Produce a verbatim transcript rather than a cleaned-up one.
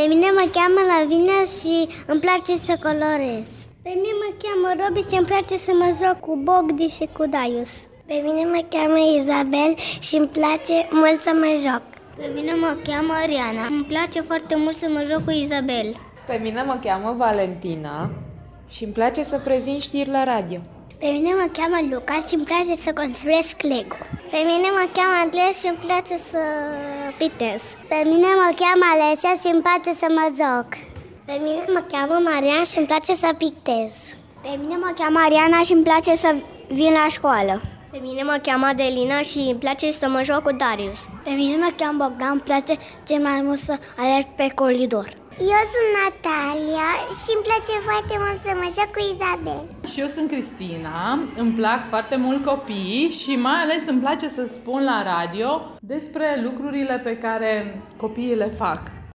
mine mă cheamă Lavinia și îmi place să colorez. Pe mine mă cheamă Robi și îmi place să mă joc cu Bogdi și cu Daius. Pe mine mă cheamă Izabel și îmi place mult să mă joc. Pe mine mă cheamă Ariana. Îmi place foarte mult să mă joc cu Izabel. Pe mine mă cheamă Valentina și îmi place să prezint știri la radio. Pe mine mă cheamă Luca și îmi place să construiesc Lego. Pe mine mă cheamă Andreea și îmi place să pictez. Pe mine mă cheamă Alesia și îmi place să mă joc. Pe mine mă cheamă Marian și îmi place să pictez. Pe mine mă cheamă Ariana și îmi place să vin la școală. Pe mine mă cheamă Adelina și îmi place să mă joc cu Darius. Pe mine mă cheamă Bogdan, îmi place cel mai mult să alerg pe coridor. Eu sunt Natalia și îmi place foarte mult să mă joc cu Izabel. Și eu sunt Cristina, îmi plac foarte mult copiii și mai ales îmi place să spun la radio despre lucrurile pe care copiii le fac.